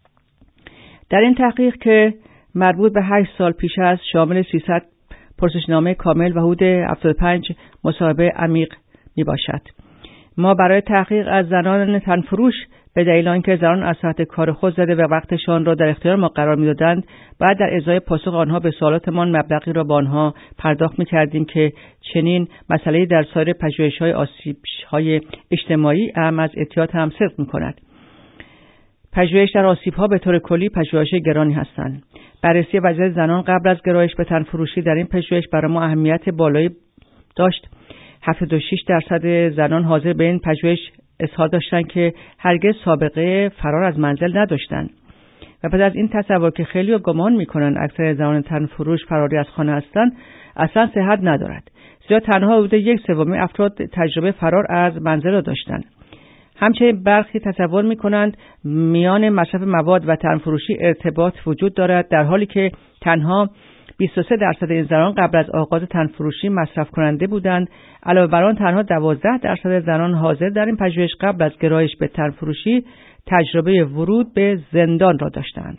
Speaker 3: در این تحقیق که مربوط به هشت سال پیش است، شامل سیصد پرسشنامه کامل و حدود هفتاد و پنج مصاحبه عمیق می باشد. ما برای تحقیق از زنان تنفروش به دلیل آنکه زنان از ساعت کار خود زده و وقتشان را در اختیار ما قرار می‌دادند، بعد در ازای پاسخ آنها به سوالاتمان مبلغی را با آنها پرداخت می‌کردیم که چنین مسئله‌ای در سایر پژوهش‌های آسیب‌های اجتماعی هم از احتیاط هم صدق می‌کند. پژوهش در آسیب‌ها به طور کلی پژوهش گرانی هستند. بررسی وضعیت زنان قبل از گرایش به تنفروشی در این پژوهش برای ما اهمیت بالایی داشت. هفتاد و شش درصد زنان حاضر به این پژوهش اظهار داشتند که هرگز سابقه فرار از منزل نداشتند و بعد از این تصور که خیلی گمان می‌کنند اکثر زنان تنفروش فراری از خانه هستند، اصلا صحت ندارد. زیرا تنها حدود یک سومی افراد تجربه فرار از منزل را داشتند. همچنین برخی تصور می‌کنند میان مصرف مواد و تنفروشی ارتباط وجود دارد، در حالی که تنها بیست و سه درصد این زنان قبل از آغاز تنفروشی مصرف کننده بودند. علاوه بر آن تنها دوازده درصد زنان حاضر در این پژوهش قبل از گرایش به تنفروشی تجربه ورود به زندان را داشتند.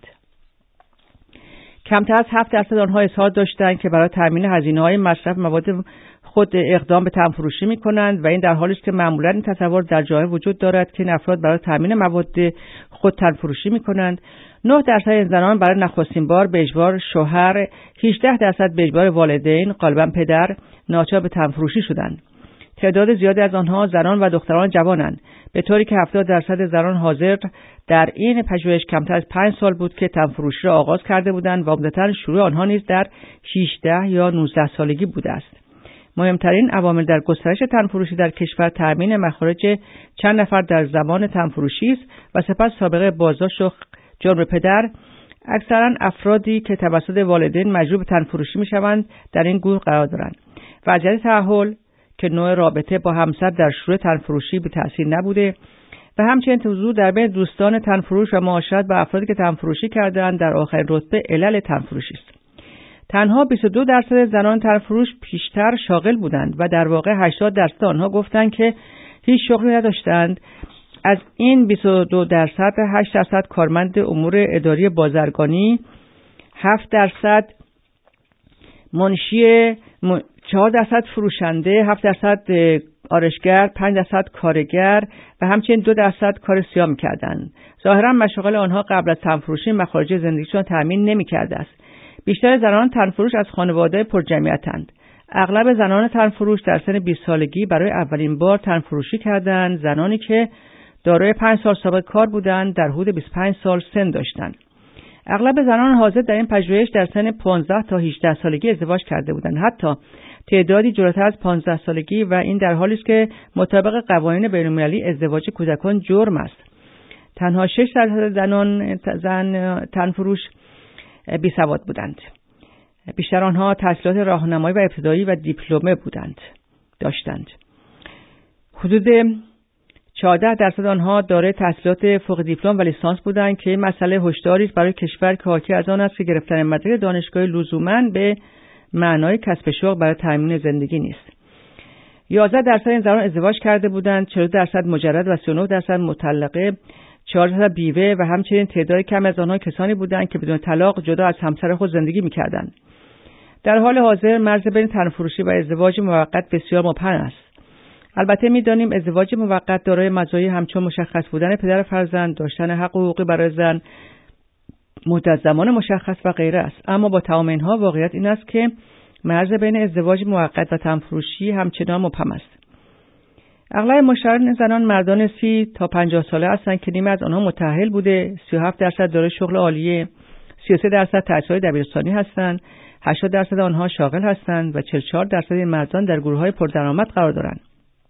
Speaker 3: کمتر از هفت درصد آنها اظهار داشتند که برای تامین هزینه‌های مصرف مواد خود اقدام به تنفروشی می‌کنند و این در حالی است که معمولاً این تصور در جامعه وجود دارد که این افراد برای تامین مواد خود تنفروشی می‌کنند. نه درصد این زنان برای نخستین بار به اجبار شوهر، هجده درصد به اجبار والدین، غالباً پدر، ناچار به تنفروشی شدند. تعداد زیادی از آنها زنان و دختران جوانند، به طوری که هفتاد درصد زنان حاضر در این پژوهش کمتر از پنج سال بود که تنفروشی را آغاز کرده بودند و عمدتاً شروع آنها نیز در شانزده یا نوزده سالگی بوده است. مهمترین عوامل در گسترش تنفروشی در کشور تامین مخارج چند نفر در زمان تنفروشی است و سپس سابقه بازداشت و جرم پدر. اکثرا افرادی که توسط والدین مجبور به تنفروشی میشوند در این گروه قرار دارند. وضعیت تأهل که نوع رابطه با همسر در شروع تنفروشی به تأثیر نبوده و همچنین حضور در بین دوستان تنفروش و معاشرت با افرادی که تنفروشی کردند در آخرین رتبه علل تنفروشی است. تنها بیست و دو درصد زنان تنفروش پیشتر شاغل بودند و در واقع هشتاد درصد آنها گفتند که هیچ شغلی نداشتند. از این بیست و دو درصد، هشت درصد کارمند امور اداری بازرگانی، هفت درصد منشی، چهار درصد فروشنده، هفت درصد آرشگر، پنج درصد کارگر و همچنین دو درصد کار سیاه می‌کردند. ظاهراً مشاغل آنها قبل از تنفروشی مخارج زندگیشان تأمین نمی‌کرده است. بیشتر زنان تنفروش از خانواده پرجمعیتند. اغلب زنان تنفروش در سن بیست سالگی برای اولین بار تنفروشی کردند، زنانی که دارای پنج سال سابقه کار بودند در حدود بیست و پنج سال سن داشتند. اغلب زنان حاضر در این پژوهش در سن پانزده تا هجده سالگی ازدواج کرده بودند، حتی تعدادی جلوتر از پانزده سالگی، و این در حالی است که مطابق قوانین بین‌المللی ازدواج کودکان جرم است. تنها شش درصد زنان زن تنفروش بی سواد بودند. بیشتر آنها تحصیلات راهنمایی و ابتدایی و دیپلمه بودند داشتند. حدود چهارده درصد آنها دارای تحصیلات فوق دیپلم و لیسانس بودند که این مسئله هشداری است برای کشور که حاکی از آن است که گرفتن مدرک دانشگاهی لزوماً به معنای کسب شغل برای تامین زندگی نیست. یازده درصد این زنان ازدواج کرده بودند، چهل درصد مجرد و سی و نه درصد مطلقه. چهار درصد بیوه و همچنین تعداد کم از آنها کسانی بودند که بدون طلاق جدا از همسر خود زندگی می‌کردند. در حال حاضر مرز بین تنفروشی و ازدواج موقت بسیار مبهم است. البته می‌دانیم ازدواج موقت دارای مزایای همچون مشخص بودن پدر فرزند، داشتن حق حقوقی برای زن، مدت زمان مشخص و غیره است. اما با تمام اینها واقعیت این است که مرز بین ازدواج موقت و تنفروشی همچنان مبهم است. اغلب مشتریان زنان مردان سی تا پنجاه ساله هستند که نیمه از آنها متأهل بوده، سی و هفت درصد دارای شغل عالیه، سی و سه درصد تحصیلات دبیرستانی هستند، هشتاد درصد آنها شاغل هستند و چهل و چهار درصد این مردان در گروه‌های پردرآمد قرار دارند.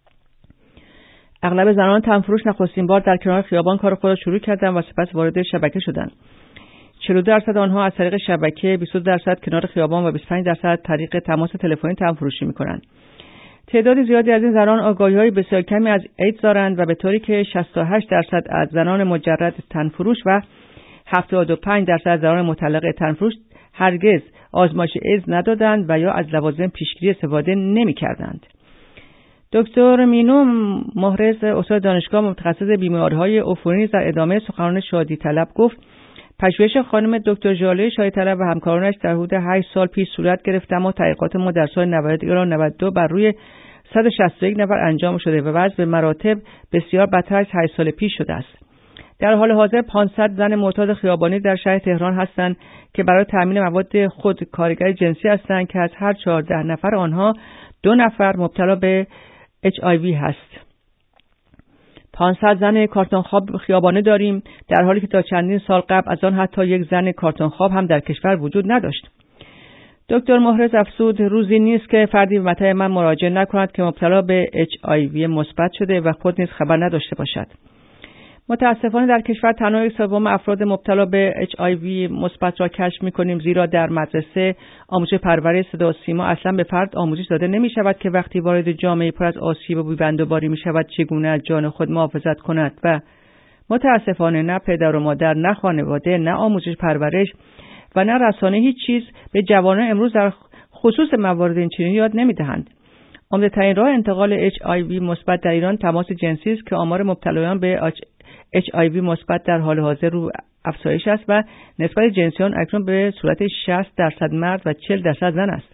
Speaker 3: اغلب زنان تنفروش نخستین بار در کنار خیابان کار خود را شروع کردند و سپس وارد شبکه شدند. چهل و دو درصد آنها از طریق شبکه، بیست و دو درصد کنار خیابان و بیست و پنج درصد طریق تماس تلفنی تنفروشی می‌کنند. تعداد زیادی از این زنان آگاهی‌های بسیار کمی از ایدز دارند و به طوری که شصت و هشت درصد از زنان مجرد تنفروش و هفتاد و پنج درصد از زنان مطلقه تنفروش هرگز آزمایش ایدز ندادند و یا از لوازم پیشگیری استفاده نمی‌کردند. دکتر مینو محرز استاد دانشگاه متخصص بیماری‌های عفونی در ادامه سخنرانی شادی طلب گفت: پژوهش خانم دکتر ژاله شادی طلب و همکارانش در حدود هشت سال پیش صورت گرفت، اما تحقیقات ما در سال نود و یک الی نود و دو بر روی صد و شصت و یک نفر انجام شده و وضع به مراتب بسیار بدتر از هشت سال پیش شده است. در حال حاضر پانصد زن معتاد خیابانی در شهر تهران هستند که برای تامین مواد خود کارگر جنسی هستند که از هر چهارده نفر آنها دو نفر مبتلا به اچ آی وی هست. پانصد زن کارتون خواب خیابانی داریم، در حالی که تا چندین سال قبل از آن حتی یک زن کارتون خواب هم در کشور وجود نداشت. دکتر محرز افزود: روزی نیست که فردی به مطب من مراجعه نکند که مبتلا به اچ آی وی مثبت شده و خود نیز خبر نداشته باشد. متاسفانه در کشور تنها یک سوم افراد مبتلا به اچ آی وی مثبت را کشف می‌کنیم، زیرا در مدرسه آموزش پروری صدا و سیما اصلا به فرد آموزش داده نمی‌شود که وقتی وارد جامعه پر از آسیب و بی‌بندوباری می‌شود چگونه از جان خود محافظت کند و متاسفانه نه پدر و مادر، نه خانواده، نه آموزش پرورش و نه رسانه هیچ چیز به جوانان امروز در خصوص موارد این چنین یاد نمی‌دهند. عمده‌ترین راه انتقال اچ آی وی مثبت در ایران تماس جنسی است که آمار مبتلایان به اچ آی وی مثبت در حال حاضر رو افزایش است و نسبت جنسیان اکنون به صورت شصت درصد مرد و چهل درصد زن است.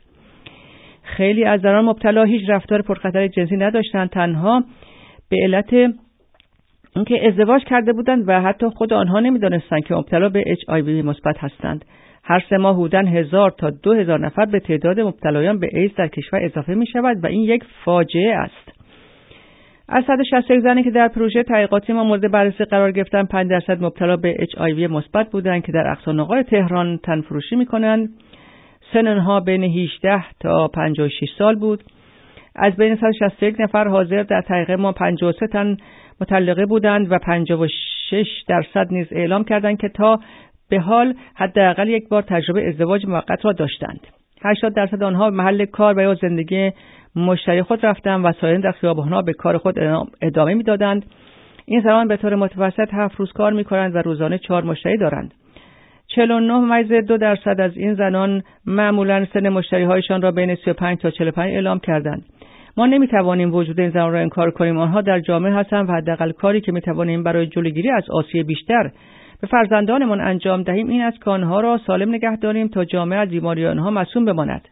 Speaker 3: خیلی از زنان مبتلا هیچ رفتار پرخطر جنسی نداشتند، تنها به علت اینکه ازدواج کرده بودند و حتی خود آنها نمی‌دانستند که مبتلا به اچ آی وی مثبت هستند. هر سه ماه حدوداً هزار تا دو هزار نفر به تعداد مبتلایان به ایدز در کشور اضافه می شود و این یک فاجعه است. از صد و شصت و یک زنی که در پروژه تحقیقاتی ما مورد بررسی قرار گرفتن، پنج درصد مبتلا به اچ آی وی مثبت بودند که در اقصانقای تهران تنفروشی می‌کنند. سن آنها بین هجده تا پنجاه و شش سال بود. از بین صد و شصت و یک نفر حاضر در تحقیق ما پنجاه و سه تن مطلقه بودند و پنجاه و شش درصد نیز اعلام کردند که تا به حال حداقل یک بار تجربه ازدواج موقت را داشتند. هشتاد درصد آنها به محل کار و یا زندگی مشتری خود رفتند و سایرین در خیابان‌ها به کار خود ادامه می‌دادند. این زنان به طور متوسط هفت روز کار می‌کنند و روزانه چهار مشتری دارند. چهل و نه ممیز دو درصد از این زنان معمولاً سن مشتری‌هایشان را بین سی و پنج تا چهل و پنج اعلام کردند. ما نمی‌توانیم وجود این زنان را انکار کنیم. آنها در جامعه هستند و حداقل کاری که می‌توانیم برای جلوگیری از آسیب بیشتر به فرزندانمان انجام دهیم این است که آنها را سالم نگه داریم تا جامعه از بیماری آنها معصوم بماند.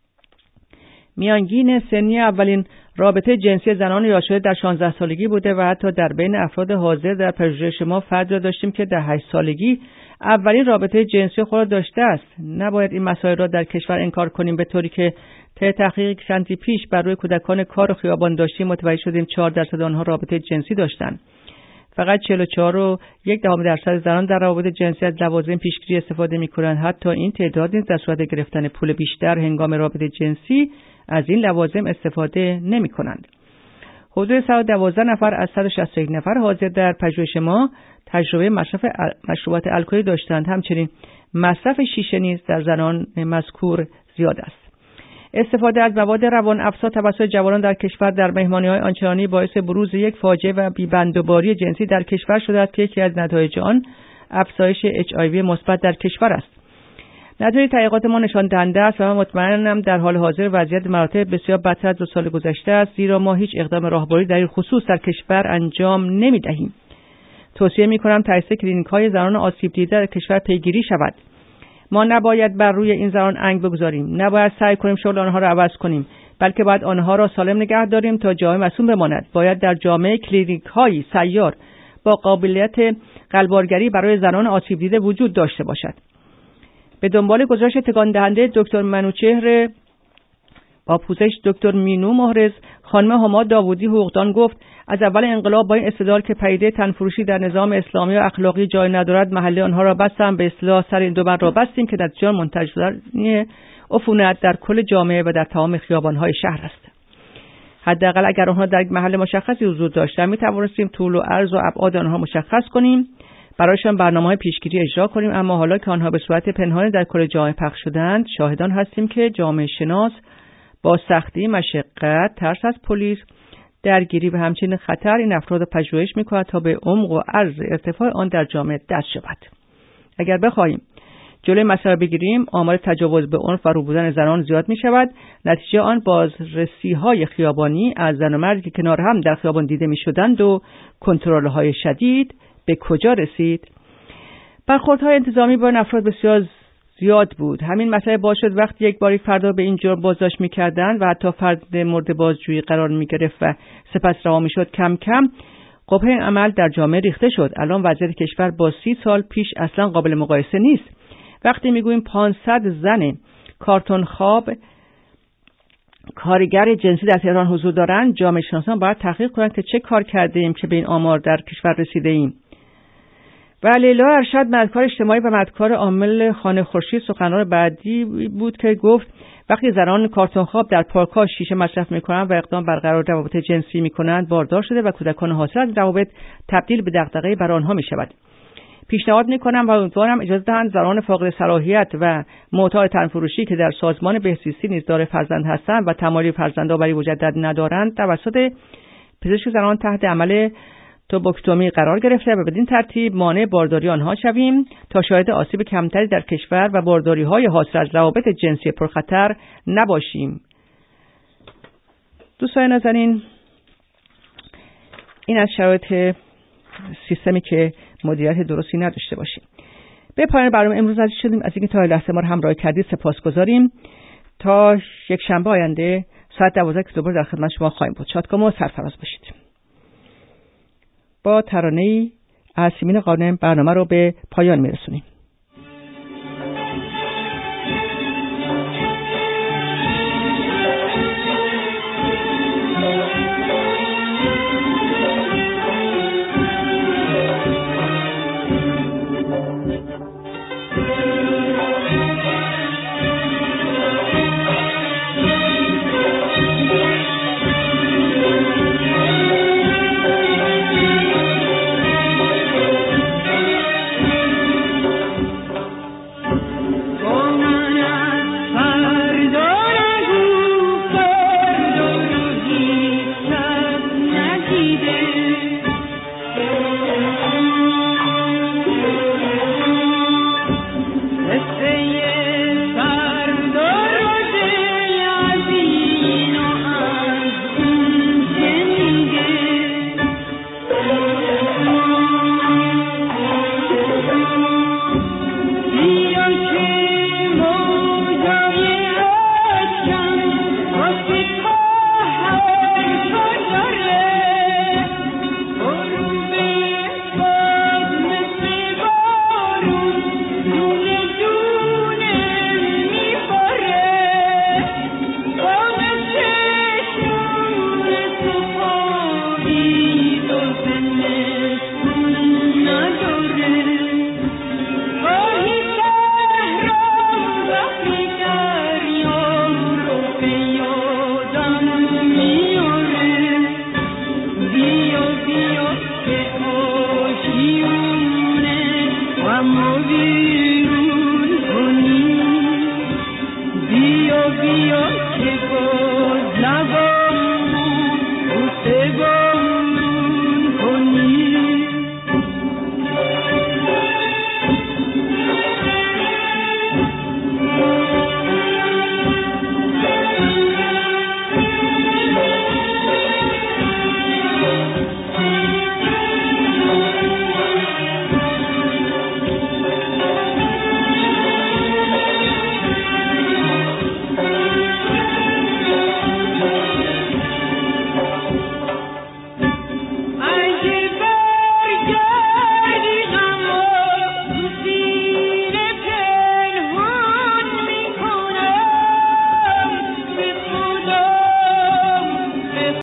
Speaker 3: میانگین سنی اولین رابطه جنسی زنان یاد شده در شانزده سالگی بوده و حتی در بین افراد حاضر در پژوهش ما فردی را داشتیم که در هشت سالگی اولین رابطه جنسی خود را داشته است. نباید این مسائل را در کشور انکار کنیم، به طوری که طی تحقیقی چندی پیش بر روی کودکان کار و خیابان داشتیم متوجه شدیم چهار درصد آنها رابطه جنسی داشتند. فقط چهل و چهار و یک دهم درصد زنان در روابط جنسی از لوازم پیشگیری استفاده می‌کنند. حتی این تعداد نیز در صورت گرفتن پول بیشتر هنگام رابطه جنسی از این لوازم استفاده نمی‌کنند. حدود صد و دوازده نفر از صد و شصت و یک نفر حاضر در پژوهش ما تجربه مصرف مشروبات الکلی داشتند. همچنین مصرف شیشه نیز در زنان مذکور زیاد است. استفاده از مواد روان افزا توسط جوانان در کشور در مهمانی‌های آنچنانی باعث بروز یک فاجعه و بی‌بندوباری جنسی در کشور شده است که یکی از نتایج آن افزایش اچ آی وی مثبت در کشور است. نتایج تحقیقات ما نشان دهنده است و من مطمئنم در حال حاضر وضعیت مراتب بسیار بدتر از دو سال گذشته است، زیرا ما هیچ اقدام راهبری در این خصوص در کشور انجام نمی‌دهیم. توصیه می‌کنم تأسیس کلینیک‌های زنان آسیب دیده در کشور پیگیری شود. ما نباید بر روی این زنان انگ بگذاریم، نباید سعی کنیم شغل آنها را عوض کنیم، بلکه باید آنها را سالم نگه داریم تا جامعه مسئول بماند. باید در جامعه کلینیک‌های سیار با قابلیت قلب‌آورگری برای زنان آسیب دیده وجود داشته باشد. به دنبال گزارش تکان دهنده دکتر منوچهر با پوزش دکتر مینو محرز، خانم هما داوودی حقوقدان گفت از اول انقلاب با این استدلال که پدیده تنفروشی در نظام اسلامی و اخلاقی جای ندارد، محله آنها را بستم، به اصطلاح سر این دو بر را بستیم که نتیجه منتج شدن عفونت در کل جامعه و در تمام خیابان‌های شهر است. حداقل اگر آنها در یک محل مشخصی حضور داشتند می‌توانستیم طول و عرض و ابعاد آنها مشخص کنیم، برایشان برنامه‌های پیشگیری اجرا کنیم. اما حالا که آنها به صورت پنهانی در کل جامعه پخش شدند، شاهدان هستیم که جامعه شناس با سختی، مشقت، ترس از پلیس، درگیری و همچنین خطر این افراد را پژوهش می‌کند تا به عمق و عرض ارتفاع آن در جامعه دست شود. اگر بخواهیم جلوی مسئله بگیریم، آمار تجاوز به عنف و روبودن زنان زیاد می‌شود. نتیجه آن بازرسی‌های خیابانی از زن و مردی که کنار هم در خیابان دیده می‌شدند و کنترل‌های شدید به کجا رسید؟ برخوردهای انتظامی با افراد بسیار زیاد بود. همین مسئله باعث شد وقتی یک باری فردا به این جرم بازداشت می‌کردند و حتی فرد مورد بازجویی قرار می‌گرفت و سپس رها می‌شد، کم کم قبح این عمل در جامعه ریخته شد. الان وضعیت کشور با سی سال پیش اصلا قابل مقایسه نیست. وقتی میگوییم پانصد زن کارتون خواب کارگر جنسی در تهران حضور دارند، جامعه شناسان باید تحقیق کنند که چه کار کرده ایم که به این آمار در کشور رسیده ایم. و لیلا ارشد، مددکار اجتماعی و مددکار عامل خانه خورشید، سخنران بعدی بود که گفت وقتی زنان کارتون خواب در پارک‌ها شیشه مصرف می‌کنند و اقدام برقرار روابط جنسی می‌کنند، باردار شده و کودکان حاصل از روابط تبدیل به دغدغه برای آنها می‌شود. پیشنهاد می‌کنم و امیدوارم اجازه دهند زنان فاقد صلاحیت و معتاد تنفروشی که در سازمان بهزیستی نیز دار فرزند هستند و تمایل فرزندآوری مجدد ندارند، توسط پزشک زنان تحت عمل توبوکتومی قرار گرفته و بدین ترتیب مانع بارداری آنها شویم تا شاهد آسیب کمتری در کشور و بارداری‌های حاصل از روابط جنسی پرخطر نباشیم. دوستان نازنین، این از شرایط سیستمی که مدیریت درستی نداشته باشیم. به پایان برنامه امروز عزیز شدیم. از اینکه تا لحظه ما رو همراهی کردید سپاسگزاریم. تا یک شنبه آینده ساعت دوازده که دوباره در خدمت شما خواهیم بود. شادکام و سرفراز باشید. با ترانه‌ای از سیمین قانم برنامه رو به پایان میرسونیم.